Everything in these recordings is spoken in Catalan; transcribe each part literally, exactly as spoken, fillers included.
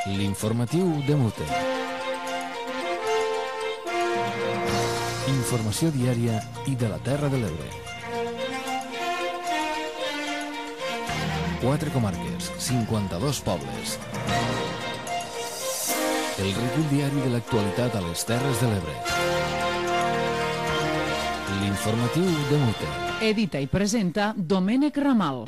L'informatiu de Mute. Informació diària i de la Terra de l'Ebre. Quatre comarques, cinquanta-dos pobles. El recull diari de l'actualitat a les Terres de l'Ebre. L'informatiu de Mute. Edita i presenta Domènec Ramal.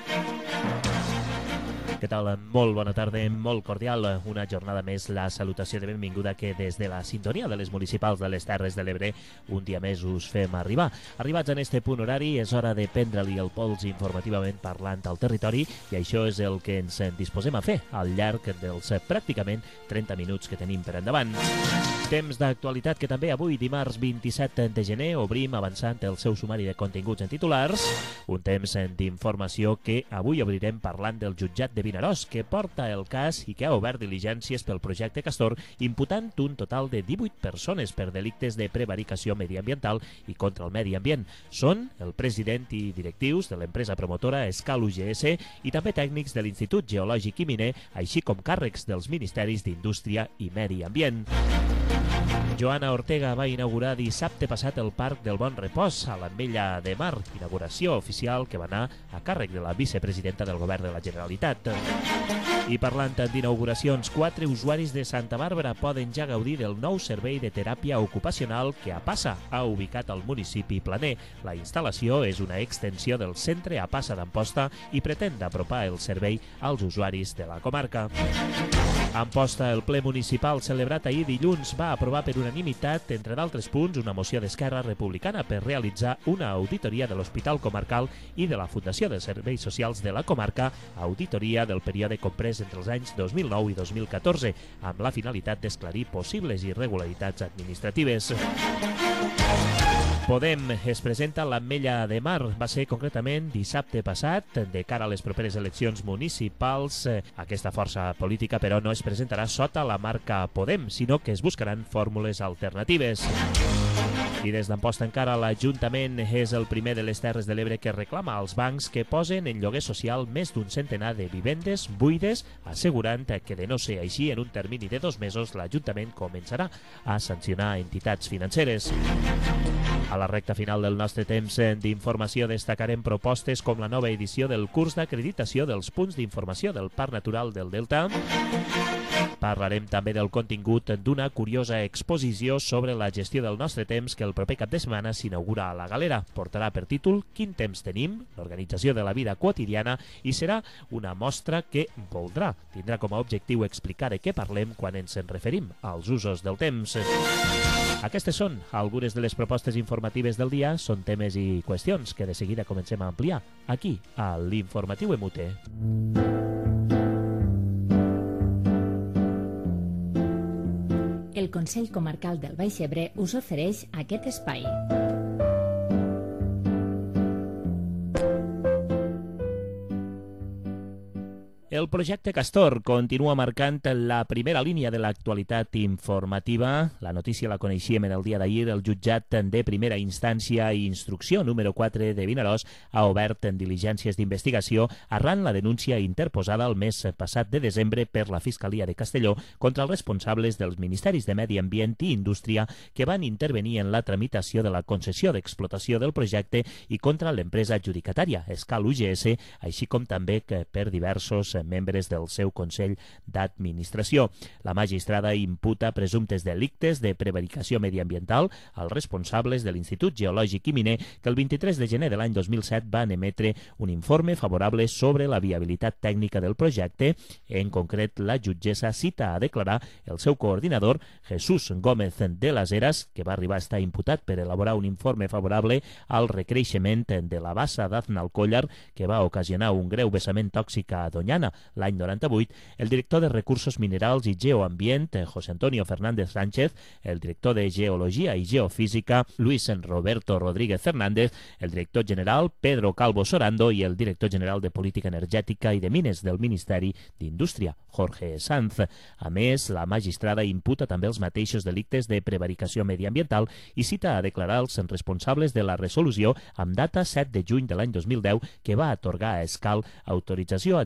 Què tal? Molt bona tarda, molt cordial. Una jornada més, la salutació de benvinguda que des de la sintonia de les municipals de les Terres de l'Ebre un dia més us fem arribar. Arribats en este punt horari és hora de prendre-li el pols informativament parlant al territori i això és el que ens disposem a fer al llarg dels pràcticament trenta minuts que tenim per endavant. Temps d'actualitat que també avui, dimarts vint-i-set de gener, obrim avançant el seu sumari de continguts en titulars. Un temps d'informació que avui obrirem parlant del jutjat de Vinaròs, que porta el cas i que ha obert diligències pel projecte Castor, imputant un total de divuit persones per delictes de prevaricació mediambiental i contra el medi ambient. Són el president i directius de l'empresa promotora Escal U G S i també tècnics de l'Institut Geològic i Miner, així com càrrecs dels Ministeris d'Indústria i Medi Ambient. Joana Ortega va inaugurar dissabte passat el Parc del Bon Repòs a l'Ametlla de Mar, inauguració oficial que va anar a càrrec de la vicepresidenta del Govern de la Generalitat. I parlant d'inauguracions, quatre usuaris de Santa Bàrbara poden ja gaudir del nou servei de teràpia ocupacional que APASA ha ubicat al municipi planer. La instal·lació és una extensió del centre APASA d'Amposta i pretén apropar el servei als usuaris de la comarca. A Amposta, el ple municipal celebrat ahir dilluns va aprovar per unanimitat, entre d'altres punts, una moció d'Esquerra Republicana per realitzar una auditoria de l'Hospital Comarcal i de la Fundació de Serveis Socials de la Comarca, auditoria del període comprès entre els anys dos mil nou i dos mil catorze, amb la finalitat d'esclarir possibles irregularitats administratives. Podem es presenta a l'Ametlla de Mar. Va ser concretament dissabte passat, de cara a les properes eleccions municipals. Aquesta força política, però, no es presentarà sota la marca Podem, sinó que es buscaran fórmules alternatives. I des d'Amposta encara, l'Ajuntament és el primer de les Terres de l'Ebre que reclama als bancs que posen en lloguer social més d'un centenar de vivendes buides, assegurant que, de no ser així, en un termini de dos mesos l'Ajuntament començarà a sancionar entitats financeres. A la recta final del nostre temps d'informació destacarem propostes com la nova edició del curs d'acreditació dels punts d'informació del Parc Natural del Delta. Parlarem també del contingut d'una curiosa exposició sobre la gestió del nostre temps que el proper cap de setmana s'inaugura a la Galera. Portarà per títol Quin temps tenim? L'organització de la vida quotidiana i serà una mostra que voldrà. Tindrà com a objectiu explicar de què parlem quan ens en referim als usos del temps. Aquestes són algunes de les propostes informatives del dia. Són temes i qüestions que de seguida comencem a ampliar aquí, a l'Informatiu de Mute. El Consell Comarcal del Baix Ebre us ofereix aquest espai. El projecte Castor continua marcant la primera línia de l'actualitat informativa. La notícia la coneixíem en el dia d'ahir. El jutjat de primera instància i instrucció número quatre de Vinaròs ha obert en diligències d'investigació arran la denúncia interposada el mes passat de desembre per la Fiscalia de Castelló contra els responsables dels Ministeris de Medi Ambient i Indústria que van intervenir en la tramitació de la concessió d'explotació del projecte i contra l'empresa adjudicatària, Escal U G S, així com també que per diversos membres del seu Consell d'Administració. La magistrada imputa presumptes delictes de prevaricació mediambiental als responsables de l'Institut Geològic i Miner que el vint-i-tres de gener de l'any dos mil set van emetre un informe favorable sobre la viabilitat tècnica del projecte. En concret, la jutgessa cita a declarar el seu coordinador, Jesús Gómez de las Heras, que va arribar a estar imputat per elaborar un informe favorable al recreixement de la bassa d'Aznalcóllar que va ocasionar un greu vessament tòxic a Doñana l'any noranta-vuit, el director de Recursos Minerals i Geoambient, José Antonio Fernández Sánchez, el director de Geologia i Geofísica, Luis Roberto Rodríguez Fernández, el director general, Pedro Calvo Sorando, i el director general de Política Energètica i de Mines del Ministeri d'Indústria, Jorge Sanz. A més, la magistrada imputa també els mateixos delictes de prevaricació mediambiental i cita a declarar els responsables de la resolució amb data set de juny de l'any dos mil deu que va atorgar a Escal autorització administrativa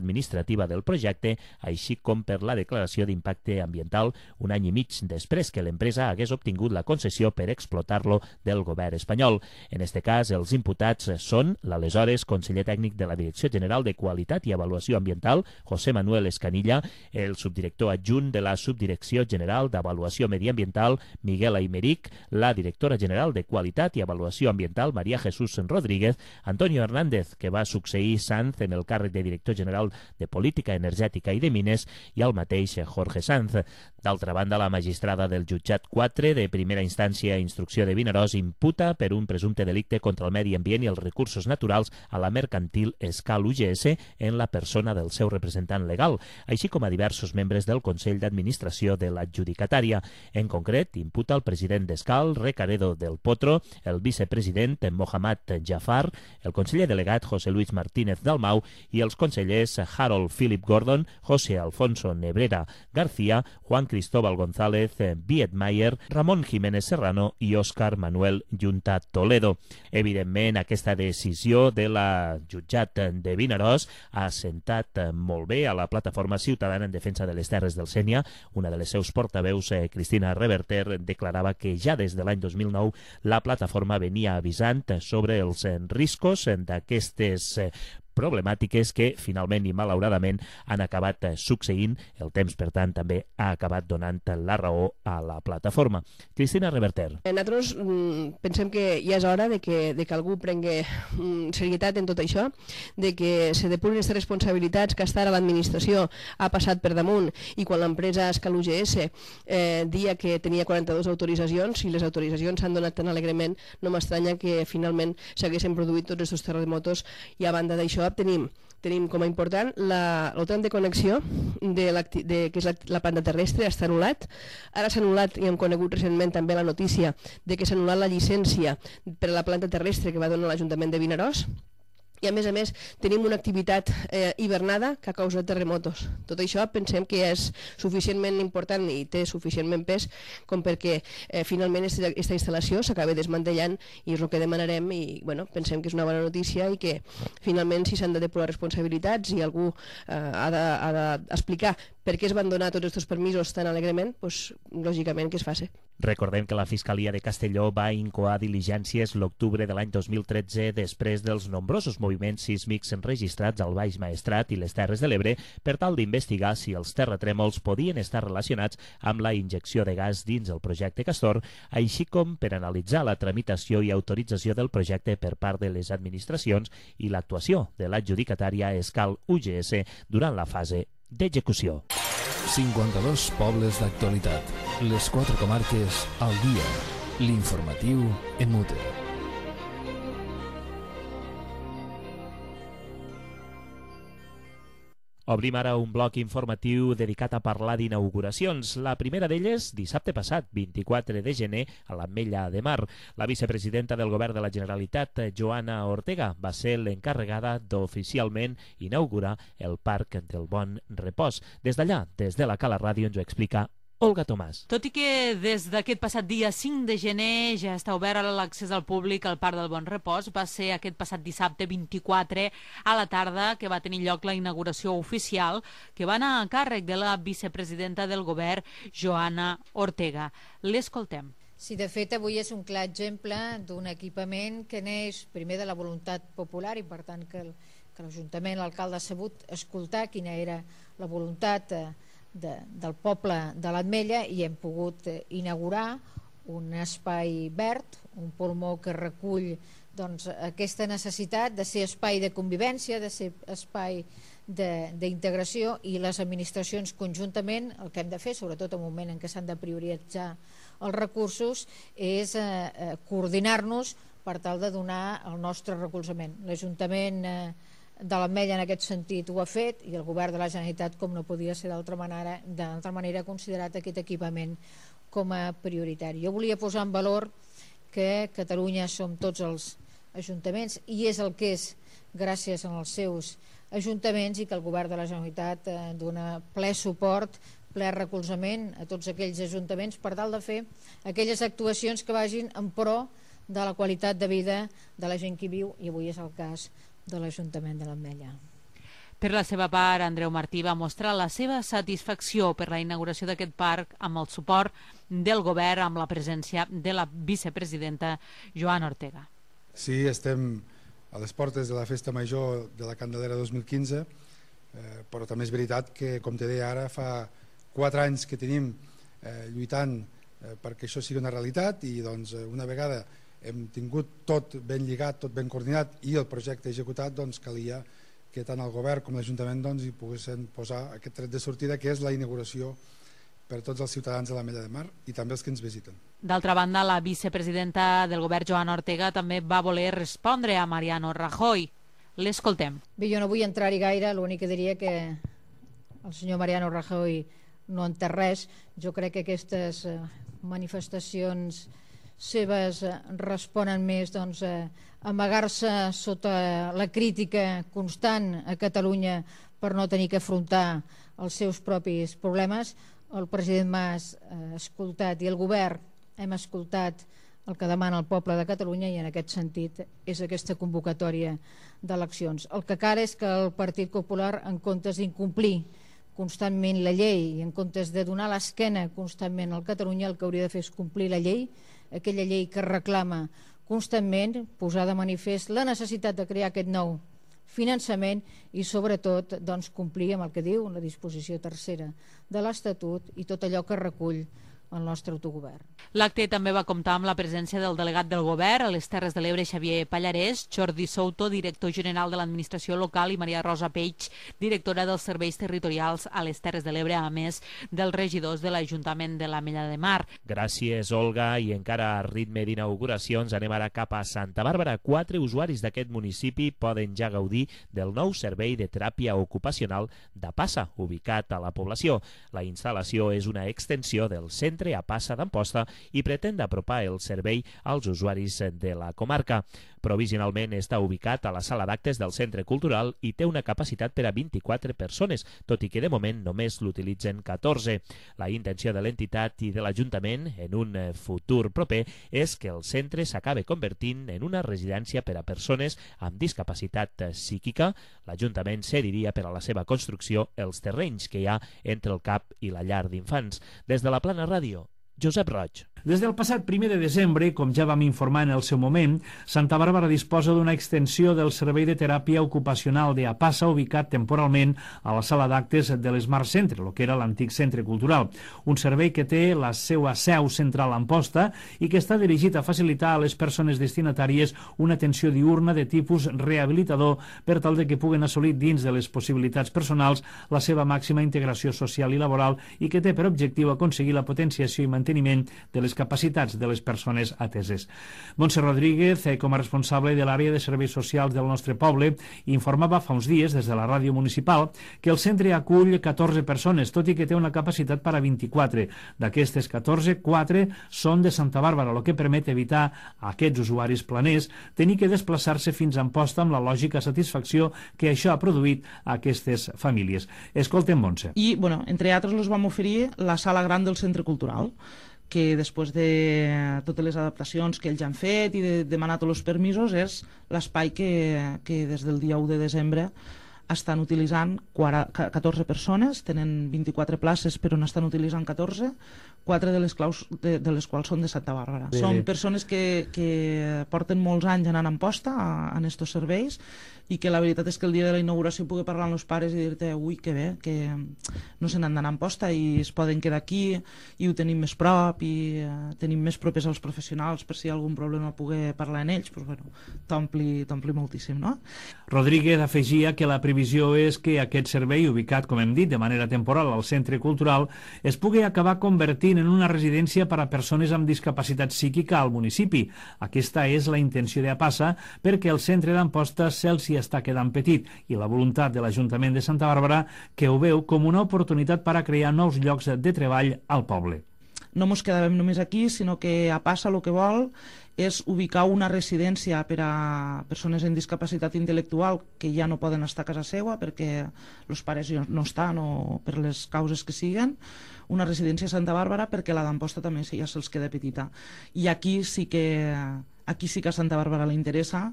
normativa del projecte, així com per la declaració d'impacte ambiental un any i mig després que l'empresa hagués obtingut la concessió per explotar-lo del govern espanyol. En este cas, els imputats són l'aleshores conseller tècnic de la Direcció General de Qualitat i Avaluació Ambiental, José Manuel Escanilla, el subdirector adjunt de la Subdirecció General d'Avaluació Mediambiental, Miguel Aymeric, la directora general de Qualitat i Avaluació Ambiental, María Jesús Rodríguez, Antonio Hernández, que va succeir Sanz en el càrrec de director general de Política Energètica i de Mines, i el mateix Jorge Sanz. D'altra banda, la magistrada del jutjat quatre de primera instància a instrucció de Vinaròs imputa per un presumpte delicte contra el medi ambient i els recursos naturals a la mercantil Escal U G S en la persona del seu representant legal, així com a diversos membres del Consell d'Administració de l'adjudicatària. En concret, imputa el president d'Escal, Recaredo del Potro, el vicepresident Mohamed Jafar, el conseller delegat José Luis Martínez Dalmau i els consellers Harold Philip Gordon, José Alfonso Nebrera García, Juan Cristóbal González Vietmayer, Ramón Jiménez Serrano i Òscar Manuel Junta Toledo. Evidentment, aquesta decisió de la jutjat de Vinaròs ha assentat molt bé a la plataforma ciutadana en defensa de les terres del Sénia. Una de les seus portaveus, Cristina Reverter, declarava que ja des de l'any dos mil nou la plataforma venia avisant sobre els riscos d'aquestes problemàtiques que finalment i malauradament han acabat succeint. El temps, per tant, també ha acabat donant la raó a la plataforma. Cristina Reverter. Nosaltres mm, pensem que ja és hora de que, de que algú prengui mm, serietat en tot això, de que se depurin aquestes responsabilitats que hasta ara l'administració ha passat per damunt, i quan l'empresa Escal U G S eh, dia que tenia quaranta-dues autoritzacions i les autoritzacions s'han donat tan alegrement, no m'estranya que finalment s'haguessin produït tots aquests terremotos. I a banda d'això tenim tenim com a important el tram de connexió de, de que és la, la planta terrestre està anul·lat. Ara s'ha anul·lat, i hem conegut recentment també la notícia de que s'ha anul·lat la llicència per a la planta terrestre que va donar l'Ajuntament de Vinaròs. I a més a més tenim una activitat eh, hivernada que ha causat terremotos. Tot això pensem que és suficientment important i té suficientment pes com perquè eh, finalment aquesta instal·lació s'acabi desmantellant, i és el que demanarem. I bueno, pensem que és una bona notícia i que finalment, si s'han de depurar responsabilitats i algú eh, ha d'explicar per què es van donar tots aquests permisos tan alegrement, doncs, lògicament que es faci. Recordem que la Fiscalia de Castelló va incoar diligències l'octubre de l'any dos mil tretze després dels nombrosos moviments sísmics enregistrats al Baix Maestrat i les Terres de l'Ebre per tal d'investigar si els terratrèmols podien estar relacionats amb la injecció de gas dins el projecte Castor, així com per analitzar la tramitació i autorització del projecte per part de les administracions i l'actuació de l'adjudicatària Escal U G S durant la fase d'execució. cinquanta-dos pobles d'actualitat. Les quatre comarques al dia. L'informatiu en mute. Obrim ara un bloc informatiu dedicat a parlar d'inauguracions. La primera d'elles, dissabte passat, vint-i-quatre de gener, a l'Ametlla de Mar. La vicepresidenta del Govern de la Generalitat, Joana Ortega, va ser l'encarregada d'oficialment inaugurar el Parc del Bon Repòs. Des d'allà, des de la Cala Ràdio, ens ho explica Olga Tomàs. Tot i que des d'aquest passat dia cinc de gener ja està obert a l'accés al públic al Parc del Bon Repòs, va ser aquest passat dissabte vint-i-quatre a la tarda que va tenir lloc la inauguració oficial, que va anar a càrrec de la vicepresidenta del Govern, Joana Ortega. L'escoltem. Sí, de fet, avui és un clar exemple d'un equipament que neix primer de la voluntat popular i, per tant, que l'Ajuntament, l'alcalde ha sabut escoltar quina era la voluntat De, del poble de l'Ametlla, i hem pogut eh, inaugurar un espai verd, un pulmó que recull doncs, aquesta necessitat de ser espai de convivència, de ser espai d'integració, i les administracions conjuntament el que hem de fer, sobretot en un moment en què s'han de prioritzar els recursos, és eh, eh, coordinar-nos per tal de donar el nostre recolzament. L'Ajuntament eh, de l'Ametlla en aquest sentit ho ha fet, i el Govern de la Generalitat, com no podia ser d'altra manera, d'altra manera ha considerat aquest equipament com a prioritari. Jo volia posar en valor que Catalunya som tots els ajuntaments, i és el que és gràcies als seus ajuntaments, i que el Govern de la Generalitat eh, dona ple suport, ple recolzament a tots aquells ajuntaments per tal de fer aquelles actuacions que vagin en pro de la qualitat de vida de la gent que hi viu, i avui és el cas de l'Ajuntament de l'Ametlla. Per la seva part, Andreu Martí va mostrar la seva satisfacció per la inauguració d'aquest parc amb el suport del govern, amb la presència de la vicepresidenta Joana Ortega. Sí, estem a les portes de la Festa Major de la Candelera dos mil quinze, eh, però també és veritat que, com te deia ara, fa quatre anys que tenim eh, lluitant eh, perquè això sigui una realitat i doncs, una vegada hem tingut tot ben lligat, tot ben coordinat i el projecte executat, doncs calia que tant el govern com l'Ajuntament doncs, hi poguessin posar aquest tret de sortida, que és la inauguració per a tots els ciutadans de l'Ametlla de Mar i també els que ens visiten. D'altra banda, la vicepresidenta del govern, Joana Ortega, també va voler respondre a Mariano Rajoy. L'escoltem. Bé, jo no vull entrar-hi gaire, l'únic que diria que el senyor Mariano Rajoy no en té res. Jo crec que aquestes manifestacions seves responen més doncs, a amagar-se sota la crítica constant a Catalunya per no tenir que afrontar els seus propis problemes. El president Mas ha escoltat i el govern hem escoltat el que demana el poble de Catalunya i en aquest sentit és aquesta convocatòria d'eleccions. El que cal és que el Partit Popular, en comptes d'incomplir constantment la llei i en comptes de donar l'esquena constantment al Catalunya, el que hauria de fer és complir la llei, aquella llei que reclama constantment, posar de manifest la necessitat de crear aquest nou finançament i sobretot doncs, complir amb el que diu la disposició tercera de l'Estatut i tot allò que recull el nostre autogovern. L'acte també va comptar amb la presència del delegat del govern a les Terres de l'Ebre, Xavier Pallarès, Jordi Souto, director general de l'Administració Local, i Maria Rosa Peix, directora dels Serveis Territorials a les Terres de l'Ebre, a més dels regidors de l'Ajuntament de l'Ametlla de Mar. Gràcies, Olga, i encara a ritme d'inauguracions anem ara cap a Santa Bàrbara. Quatre usuaris d'aquest municipi poden ja gaudir del nou servei de teràpia ocupacional d'Apassa, ubicat a la població. La instal·lació és una extensió del centre a Passa d'Amposta i pretén apropar el servei als usuaris de la comarca. Provisionalment està ubicat a la sala d'actes del Centre Cultural i té una capacitat per a vint-i-quatre persones, tot i que de moment només l'utilitzen catorze. La intenció de l'entitat i de l'Ajuntament en un futur proper és que el centre s'acabe convertint en una residència per a persones amb discapacitat psíquica. L'Ajuntament cediria per a la seva construcció els terrenys que hi ha entre el C A P i la llar d'infants. Des de la Plana Ràdio, Josep Roig. Des del passat primer de desembre, com ja vam informar en el seu moment, Santa Bàrbara disposa d'una extensió del servei de teràpia ocupacional d'Apassa, ubicat temporalment a la sala d'actes de l'Smart Centre, el que era l'antic centre cultural. Un servei que té la seva seu central a Amposta i que està dirigit a facilitar a les persones destinatàries una atenció diurna de tipus rehabilitador per tal de que puguen assolir dins de les possibilitats personals la seva màxima integració social i laboral i que té per objectiu aconseguir la potenciació i manteniment de les capacitats de les persones ateses. Montse Rodríguez, com a responsable de l'àrea de serveis socials del nostre poble, informava fa uns dies des de la ràdio municipal que el centre acull catorze persones, tot i que té una capacitat per a vint-i-quatre. D'aquestes catorze, quatre són de Santa Bàrbara, el que permet evitar a aquests usuaris planers tenir que desplaçar-se fins a Amposta amb la lògica satisfacció que això ha produït a aquestes famílies. Escoltem, Montse. I, bueno, entre altres, els vam oferir la sala gran del centre cultural, que després de totes les adaptacions que ells han fet i de demanar tots els permisos és l'espai que, que des del dia u de desembre estan utilitzant catorze persones, tenen vint-i-quatre places però n'estan utilitzant catorze, quatre de les, claus, de, de les quals són de Santa Bàrbara. Bé, són bé. Persones que, que porten molts anys anant a Amposta en estos serveis i que la veritat és que el dia de la inauguració pugui parlar amb els pares i dir-te ui, que bé, que no se n'han d'anar a Amposta i es poden quedar aquí i ho tenim més prop i uh, tenim més propers als professionals per si hi ha algun problema poder parlar en ells, doncs bueno, t'ompli t'ompli moltíssim, no? Rodríguez afegia que la previsió és que aquest servei, ubicat, com hem dit, de manera temporal al centre cultural, es pugui acabar convertint en una residència per a persones amb discapacitat psíquica al municipi. Aquesta és la intenció d'Apassa perquè el centre d'Amposta se'ls hi està quedant petit i la voluntat de l'Ajuntament de Santa Bàrbara que ho veu com una oportunitat per a crear nous llocs de treball al poble. No ens quedàvem només aquí, sinó que Apassa el que vol és ubicar una residència per a persones amb discapacitat intel·lectual que ja no poden estar a casa seva perquè els pares no estan o per les causes que siguen, una residència a Santa Bàrbara perquè la d'Amposta també ja se'ls queda petita. I aquí sí que, aquí sí que a Santa Bàrbara li interessa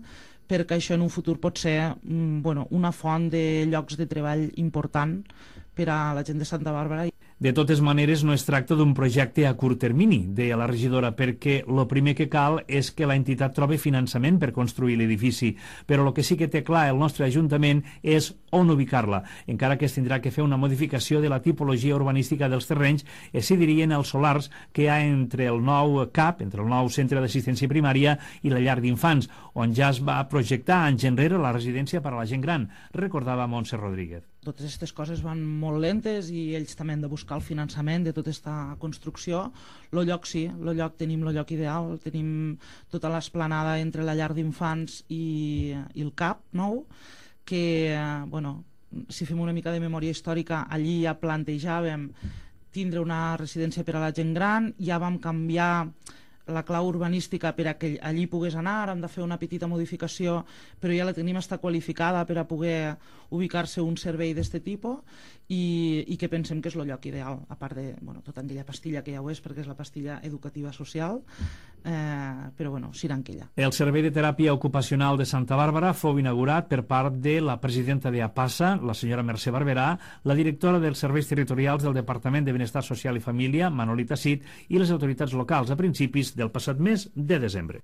perquè això en un futur pot ser bueno, una font de llocs de treball important per a la gent de Santa Bàrbara. De totes maneres, no es tracta d'un projecte a curt termini, deia la regidora, perquè el primer que cal és que l'entitat trobi finançament per construir l'edifici, però el que sí que té clar el nostre Ajuntament és on ubicar-la, encara que es tindrà que fer una modificació de la tipologia urbanística dels terrenys, i s'hi dirien els solars que hi ha entre el nou C A P, entre el nou Centre d'Assistència Primària i la llar d'infants, on ja es va projectar anys enrere la residència per a la gent gran, recordava Montse Rodríguez. Totes aquestes coses van molt lentes i ells també han de buscar el finançament de tota aquesta construcció. El lloc sí, el lloc tenim el lloc ideal, tenim tota l'esplanada entre la llar d'infants i, i el C A P nou, que, bueno, si fem una mica de memòria històrica, allí ja plantejàvem tindre una residència per a la gent gran, ja vam canviar la clau urbanística per a que allí pogués anar, ara hem de fer una petita modificació, però ja la tenim està qualificada per a poder ubicar-se un servei d'aquest tipus i, i que pensem que és el lloc ideal, a part de bueno, tota aquella pastilla que ja ho és, perquè és la pastilla educativa social, eh, però bueno, serà aquella. El Servei de Teràpia Ocupacional de Santa Bàrbara fou inaugurat per part de la presidenta de APASA, la senyora Mercè Barberà, la directora dels Serveis Territorials del Departament de Benestar Social i Família, Manolita Cid, i les autoritats locals a principis del passat mes de desembre.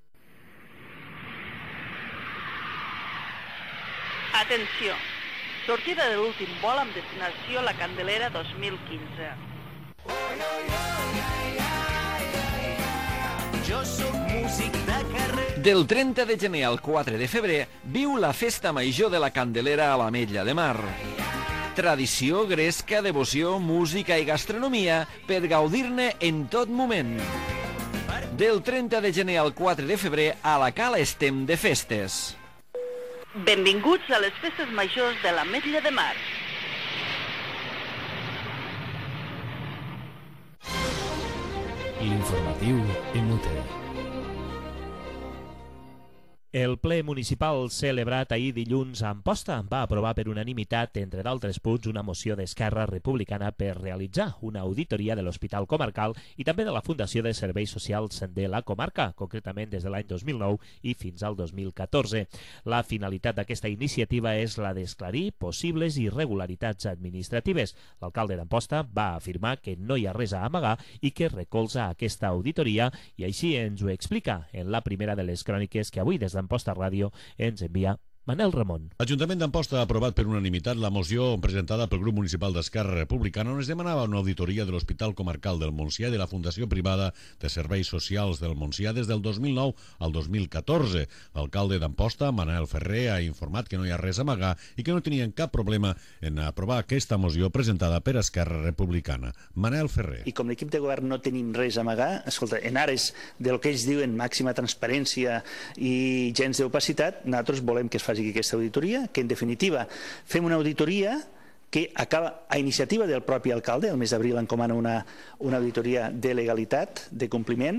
Atenció! Sortida de l'últim vol amb destinació La Candelera dos mil quinze. Jo soc músic de carrer. Del trenta de gener al quatre de febrer viu la Festa Major de la Candelera a l'Ametlla de Mar. Tradició, gresca, devoció, música i gastronomia per gaudir-ne en tot moment. Del trenta de gener al quatre de febrer a la Cala estem de festes. Benvinguts a les festes majors de l'Ametlla de Mar. L'informatiu Emute. El ple municipal celebrat ahir dilluns a Amposta va aprovar per unanimitat, entre d'altres punts, una moció d'Esquerra Republicana per realitzar una auditoria de l'Hospital Comarcal i també de la Fundació de Serveis Socials de la comarca, concretament des de l'any dos mil nou i fins al dos mil catorze. La finalitat d'aquesta iniciativa és la d'esclarir possibles irregularitats administratives. L'alcalde d'Amposta va afirmar que no hi ha res a amagar i que recolza aquesta auditoria, i així ens ho explica en la primera de les cròniques que avui des de Amposta Ràdio ens envia Manel Ramon. L'Ajuntament d'Amposta ha aprovat per unanimitat la moció presentada pel grup municipal d'Esquerra Republicana on es demanava una auditoria de l'Hospital Comarcal del Montsià i de la Fundació Privada de Serveis Socials del Montsià des del dos mil nou al dos mil catorze. L'alcalde d'Amposta, Manel Ferrer, ha informat que no hi ha res a amagar i que no tenien cap problema en aprovar aquesta moció presentada per Esquerra Republicana. Manel Ferrer. I com l'equip de govern no tenim res a amagar, escolta, en ares del que ells diuen màxima transparència i gens d'opacitat, nosaltres volem que es faci aquesta auditoria, que en definitiva fem una auditoria que acaba a iniciativa del propi alcalde. El mes d'abril encomana una, una auditoria de legalitat, de compliment,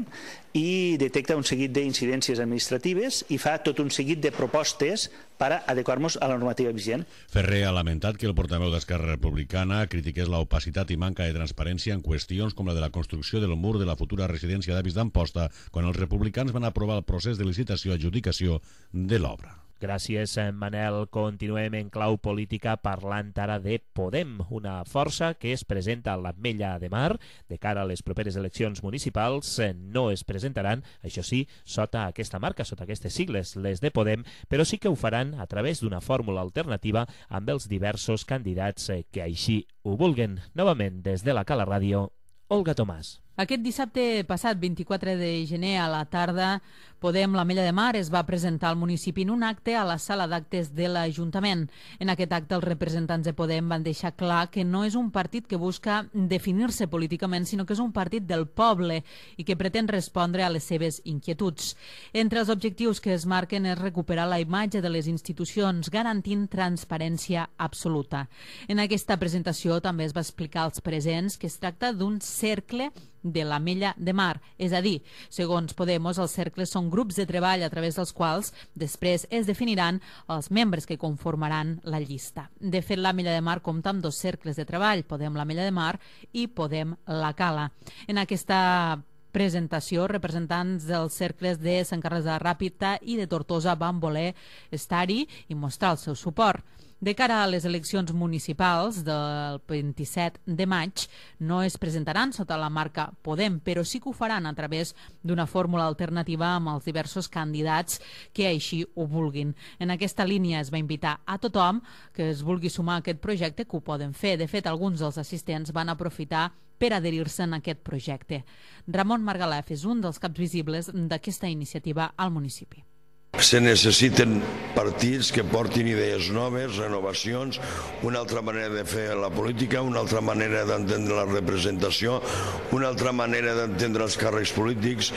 i detecta un seguit d'incidències administratives i fa tot un seguit de propostes per adequar-nos a la normativa vigent. Ferrer ha lamentat que el portaveu d'Esquerra Republicana critiqués l'opacitat i manca de transparència en qüestions com la de la construcció del mur de la futura residència d'avis d'Amposta quan els republicans van aprovar el procés de licitació i adjudicació de l'obra. Gràcies, Manel. Continuem en clau política parlant ara de Podem, una força que es presenta a l'Ametlla de Mar. De cara a les properes eleccions municipals no es presentaran, això sí, sota aquesta marca, sota aquestes sigles, les de Podem, però sí que ho faran a través d'una fórmula alternativa amb els diversos candidats que així ho vulguen. Novament, des de la Cala Ràdio, Olga Tomàs. Aquest dissabte passat, vint-i-quatre de gener, a la tarda, Podem, l'Ametlla de Mar, es va presentar al municipi en un acte a la sala d'actes de l'Ajuntament. En aquest acte, els representants de Podem van deixar clar que no és un partit que busca definir-se políticament, sinó que és un partit del poble i que pretén respondre a les seves inquietuds. Entre els objectius que es marquen és recuperar la imatge de les institucions, garantint transparència absoluta. En aquesta presentació també es va explicar als presents que es tracta d'un cercle de l'Ametlla de Mar. És a dir, segons Podemos, els cercles són grups de treball a través dels quals després es definiran els membres que conformaran la llista. De fet, l'Ametlla de Mar compta amb dos cercles de treball, Podem l'Ametlla de Mar i Podem la Cala. En aquesta presentació. Representants dels cercles de Sant Carles de la Ràpita i de Tortosa van voler estar-hi i mostrar el seu suport. De cara a les eleccions municipals del vint-i-set de maig, no es presentaran sota la marca Podem, però sí que ho faran a través d'una fórmula alternativa amb els diversos candidats que així ho vulguin. En aquesta línia es va invitar a tothom que es vulgui sumar a aquest projecte que ho poden fer. De fet, alguns dels assistents van aprofitar per adherir-se a aquest projecte. Ramon Margalef és un dels caps visibles d'aquesta iniciativa al municipi. Se necessiten partits que portin idees noves, renovacions, una altra manera de fer la política, una altra manera d'entendre la representació, una altra manera d'entendre els càrrecs polítics.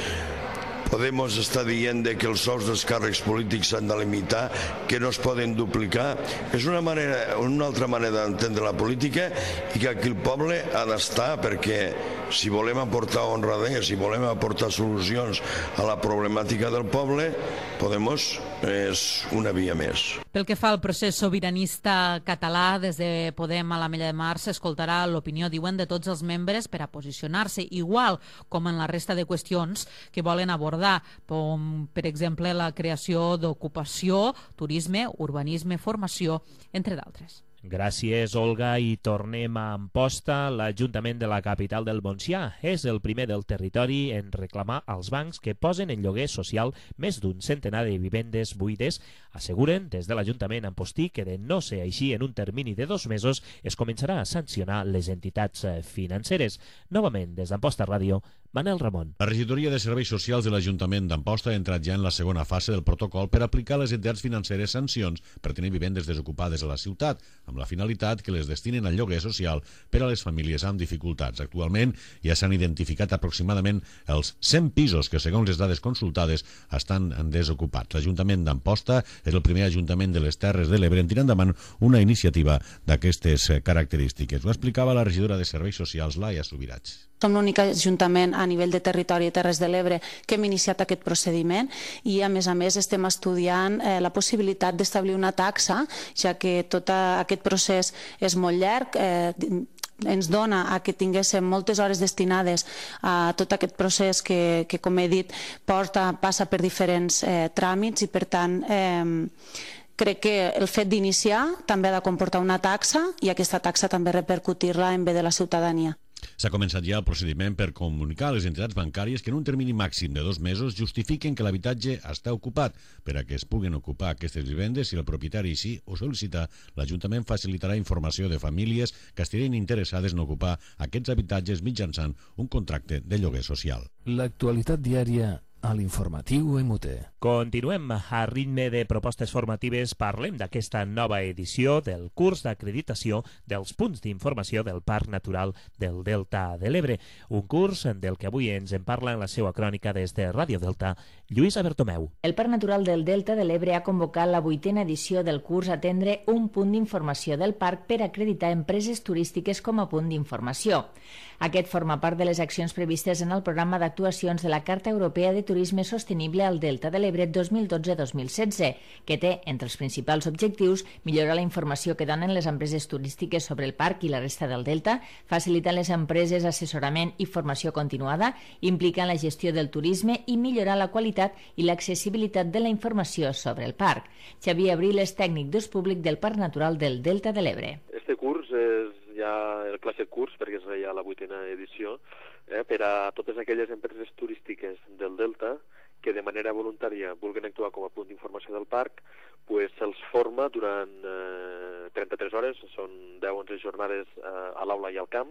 Podemos estar dient que els sous dels càrrecs polítics s'han de limitar, que no es poden duplicar. És una, manera, una altra manera d'entendre la política i que aquí el poble ha d'estar, perquè si volem aportar honradesa, si volem aportar solucions a la problemàtica del poble, Podemos és una via més. Pel que fa al procés sobiranista català, des de Podem a l'Ametlla de Mar s'escoltarà l'opinió, diuen, de tots els membres per a posicionar-se, igual com en la resta de qüestions que volen abordar, com per exemple la creació d'ocupació, turisme, urbanisme, formació, entre d'altres. Gràcies, Olga, i tornem a Amposta. L'Ajuntament de la capital del Montsià és el primer del territori en reclamar als bancs que posen en lloguer social més d'un centenar de vivendes buides. Asseguren des de l'Ajuntament ampostí que, de no ser així, en un termini de dos mesos es començarà a sancionar les entitats financeres. Novament, des d'Amposta Ràdio, Manel Ramon. La regidoria de Serveis Socials de l'Ajuntament d'Amposta ha entrat ja en la segona fase del protocol per aplicar a les entitats financeres sancions per tenir vivendes desocupades a la ciutat, amb la finalitat que les destinen al lloguer social per a les famílies amb dificultats. Actualment ja s'han identificat aproximadament els cent pisos que, segons les dades consultades, estan desocupats. L'Ajuntament d'Amposta és el primer ajuntament de les Terres de l'Ebre en tirar endavant una iniciativa d'aquestes característiques. Ho explicava la regidora de Serveis Socials, Laia Subirats. Som l'únic ajuntament a nivell de territori de Terres de l'Ebre que hem iniciat aquest procediment i, a més a més, estem estudiant eh, la possibilitat d'establir una taxa, ja que tot aquest procés és molt llarg, eh, ens dona a que tinguéssim moltes hores destinades a tot aquest procés que, que com he dit, porta, passa per diferents eh, tràmits i, per tant, eh, crec que el fet d'iniciar també ha de comportar una taxa i aquesta taxa també repercutir-la en bé de la ciutadania. S'ha començat ja el procediment per comunicar a les entitats bancàries que en un termini màxim de dos mesos justifiquen que l'habitatge està ocupat. Per a que es puguen ocupar aquestes vivendes, si el propietari així ho sol·licita, l'Ajuntament facilitarà informació de famílies que estiguin interessades en ocupar aquests habitatges mitjançant un contracte de lloguer social. L'actualitat diària a l'informatiu M U T. Continuem a ritme de propostes formatives. Parlem d'aquesta nova edició del curs d'acreditació dels punts d'informació del Parc Natural del Delta de l'Ebre. Un curs del que avui ens en parla en la seva crònica des de Ràdio Delta, Lluïsa Bertomeu. El Parc Natural del Delta de l'Ebre ha convocat la vuitena edició del curs Atendre un punt d'informació del parc per acreditar empreses turístiques com a punt d'informació. Aquest forma part de les accions previstes en el programa d'actuacions de la Carta Europea de Turisme Sostenible al Delta de l'Ebre dos mil dotze dos mil setze, que té, entre els principals objectius, millorar la informació que donen les empreses turístiques sobre el parc i la resta del Delta, facilitar les empreses assessorament i formació continuada, implicar en la gestió del turisme i millorar la qualitat i l'accessibilitat de la informació sobre el parc. Xavier Abril és tècnic d'ús públic del Parc Natural del Delta de l'Ebre. Este curs és ja el clàssic curs, perquè és ja la vuitena edició, eh, per a totes aquelles empreses turístiques del Delta que de manera voluntària vulguin actuar com a punt d'informació del parc, pues se'ls forma durant eh, trenta-tres hores, són deu a onze jornades eh, a l'aula i al camp,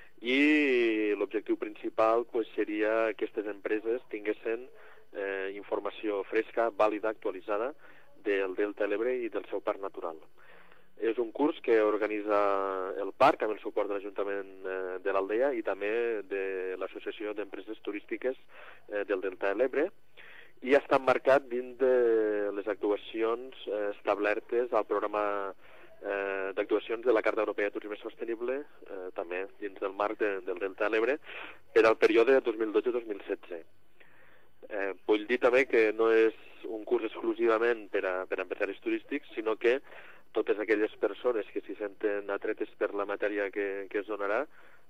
i l'objectiu principal pues, seria que aquestes empreses tinguessin eh, informació fresca, vàlida, actualitzada del Delta de l'Ebre i del seu parc natural. És un curs que organitza el parc amb el suport de l'Ajuntament de l'Aldea i també de l'Associació d'Empreses Turístiques del Delta de l'Ebre i està emmarcat dins de les actuacions establertes al programa d'actuacions de la Carta Europea de Turisme Sostenible, també dins del marc del Delta de l'Ebre, per al període dos mil dotze dos mil setze. Vull dir també que no és un curs exclusivament per a empresaris turístics, sinó que totes aquelles persones que s'hi senten atretes per la matèria que, que es donarà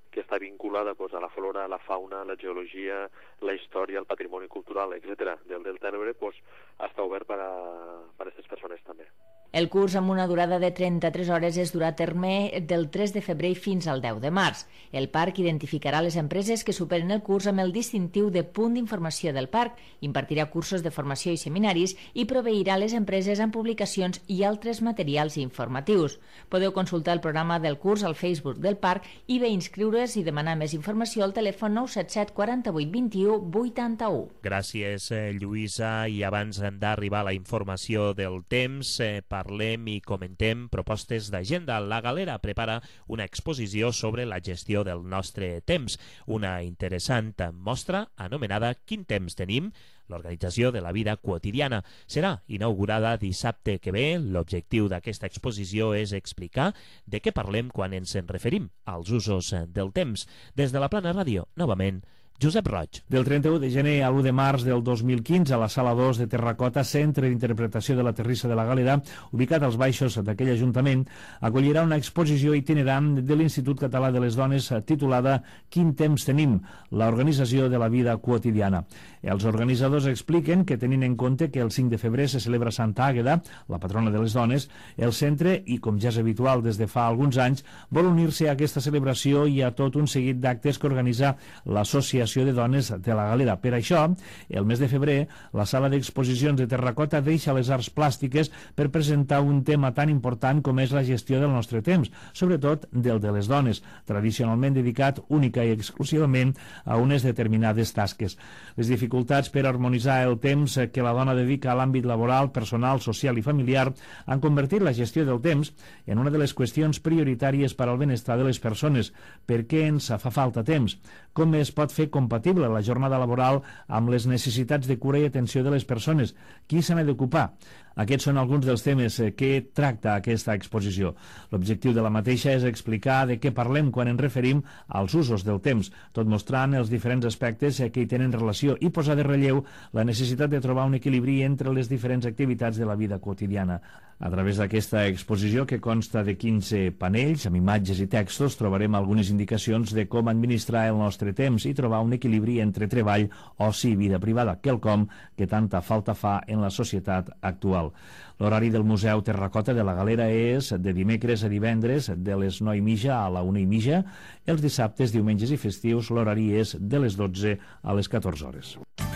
que està vinculada pues, a la flora, la fauna, la geologia, la història, el patrimoni cultural, etcètera del Delta de l'Ebre, pues, està obert per a aquestes persones també. El curs, amb una durada de trenta-tres hores, es durà a terme del tres de febrer fins al deu de març. El parc identificarà les empreses que superen el curs amb el distintiu de punt d'informació del parc, impartirà cursos de formació i seminaris i proveirà les empreses amb publicacions i altres materials informatius. Podeu consultar el programa del curs al Facebook del parc i bé inscriure's i demanar més informació al telèfon nou set set quaranta-vuit vint-i-u vuitanta-u. Gràcies, Lluïsa. I abans d'arribar a la informació del temps, eh, parlem i comentem propostes d'agenda. La Galera prepara una exposició sobre la gestió del nostre temps, una interessant mostra anomenada Quin temps tenim? L'organització de la vida quotidiana. Serà inaugurada dissabte que ve. L'objectiu d'aquesta exposició és explicar de què parlem quan ens en referim als usos del temps. Des de la Plana Ràdio, novament, Josep Roig. Del trenta-u de gener a l'u de març del dos mil quinze, a la Sala dos de Terracota, Centre d'Interpretació de la Terrissa de la Galera, ubicat als baixos d'aquell ajuntament, acollirà una exposició itinerant de l'Institut Català de les Dones titulada Quin temps tenim? L'organització de la vida quotidiana. Els organitzadors expliquen que, tenint en compte que el cinc de febrer se celebra Santa Àgueda, la patrona de les dones, el centre, i com ja és habitual des de fa alguns anys, vol unir-se a aquesta celebració i a tot un seguit d'actes que organitza l'Associació de Dones de la Galera. Per això, el mes de febrer, la Sala d'Exposicions de Terracota deixa les arts plàstiques per presentar un tema tan important com és la gestió del nostre temps, sobretot del de les dones, tradicionalment dedicat única i exclusivament a unes determinades tasques. Les dificultats per harmonitzar el temps que la dona dedica a l'àmbit laboral, personal, social i familiar han convertit la gestió del temps en una de les qüestions prioritàries per al benestar de les persones. Per què ens fa falta temps? Com es pot fer compatible la jornada laboral amb les necessitats de cura i atenció de les persones? Qui se n'ha d'ocupar? Aquests són alguns dels temes que tracta aquesta exposició. L'objectiu de la mateixa és explicar de què parlem quan ens referim als usos del temps, tot mostrant els diferents aspectes que hi tenen relació i posar de relleu la necessitat de trobar un equilibri entre les diferents activitats de la vida quotidiana. A través d'aquesta exposició, que consta de quinze panells amb imatges i textos, trobarem algunes indicacions de com administrar el nostre temps i trobar un equilibri entre treball, oci i vida privada, quelcom que tanta falta fa en la societat actual. L'horari del Museu Terracota de la Galera és de dimecres a divendres de les nou i mitja a la una i mitja. Els dissabtes, diumenges i festius l'horari és de les dotze a les catorze hores.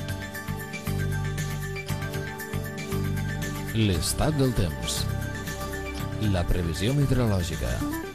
L'estat del temps. La previsió meteorològica.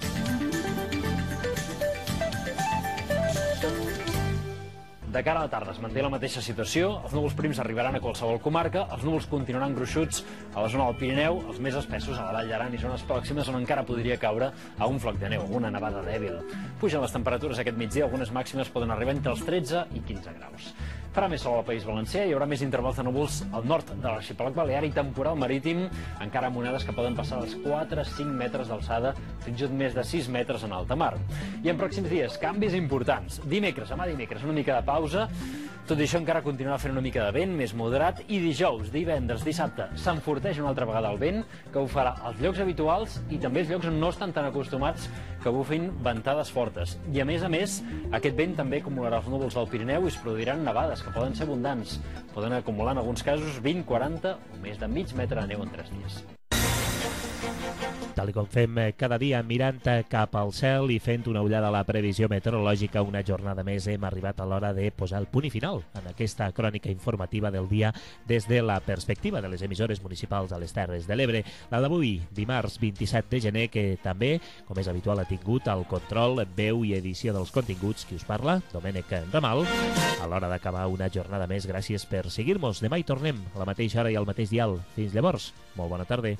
De cara a la tarda es manté la mateixa situació, els núvols prims arribaran a qualsevol comarca, els núvols continuaran gruixuts a la zona del Pirineu, els més espessos a la Vall d'Aran i zones pròximes on encara podria caure a un floc de neu, una nevada dèbil. Pugen les temperatures aquest migdia, algunes màximes poden arribar entre els tretze i quinze graus. Farà més sol al País Valencià, hi haurà més intervals de núvols al nord de l'arxipèlag balear i temporal marítim, encara amb onades que poden passar dels quatre a cinc metres d'alçada, fins i tot més de sis metres en alta mar. I en pròxims dies, canvis importants. Dimecres, demà dimecres, una mica de pausa, tot i això encara continuarà fent una mica de vent, més moderat, i dijous, divendres, dissabte, s'enforteix una altra vegada el vent, que ho farà als llocs habituals i també als llocs on no estan tan acostumats que bufin ventades fortes. I a més a més, aquest vent també acumularà els núvols del Pirineu i es produiran nevades, que poden ser abundants. Poden acumular en alguns casos vint, quaranta o més de mig metre de neu en tres dies. Tal com fem cada dia, mirant cap al cel i fent una ullada a la previsió meteorològica, una jornada més hem arribat a l'hora de posar el punt i final en aquesta crònica informativa del dia des de la perspectiva de les emissores municipals a les Terres de l'Ebre. La d'avui, dimarts vint-i-set de gener, que també, com és habitual, ha tingut el control, veu i edició dels continguts. Qui us parla, Domènec Ramal. A l'hora d'acabar una jornada més, gràcies per seguir-nos. Demà hi tornem a la mateixa hora i al mateix dial. Fins llavors, molt bona tarda.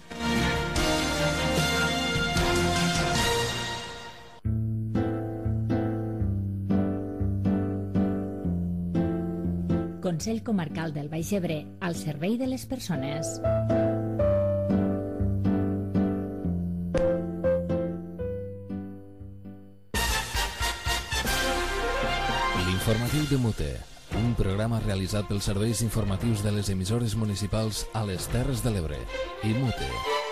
Consell Comarcal del Baix Ebre, al servei de les persones. L'informatiu de Mute, un programa realitzat pels serveis informatius de les emissores municipals a les Terres de l'Ebre i Mute.